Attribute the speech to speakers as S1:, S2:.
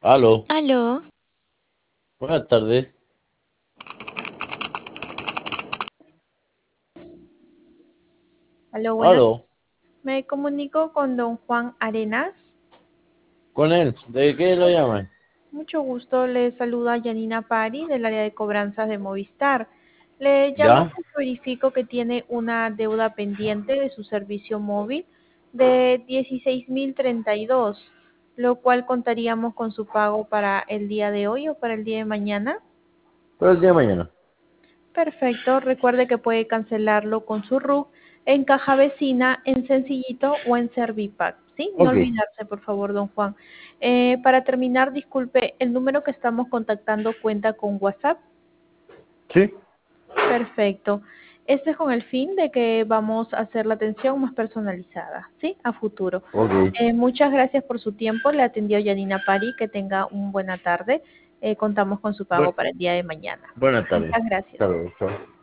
S1: Aló,
S2: Aló,
S1: buenas tardes.
S2: aló, buenas.
S1: Aló,
S2: Me comunico con don Juan Arenas.
S1: con él, ¿de qué lo llaman?
S2: Mucho gusto, le saluda Yanina Pari del área de cobranzas de Movistar. Le llamo
S1: ¿Ya?
S2: porque verifico que tiene una deuda pendiente de su servicio móvil de 16.032, lo cual contaríamos con su pago para el día de hoy o para el día de mañana.
S1: Pero el día de mañana.
S2: Perfecto, recuerde que puede cancelarlo con su RUC en caja vecina, en Sencillito o en Servipack, ¿sí? No
S1: Ok,
S2: olvidarse, por favor, don Juan. Para terminar, disculpe, el número que estamos contactando cuenta con WhatsApp.
S1: sí,
S2: Perfecto. Este es con el fin de que vamos a hacer la atención más personalizada, ¿sí? A futuro.
S1: ok.
S2: Muchas gracias por su tiempo. Le atendió Yanina Pari. Que tenga una buena tarde. Contamos con su pago
S1: Bu-
S2: para el día de mañana.
S1: buenas tardes.
S2: Muchas
S1: Hasta
S2: gracias.
S1: luego, chao.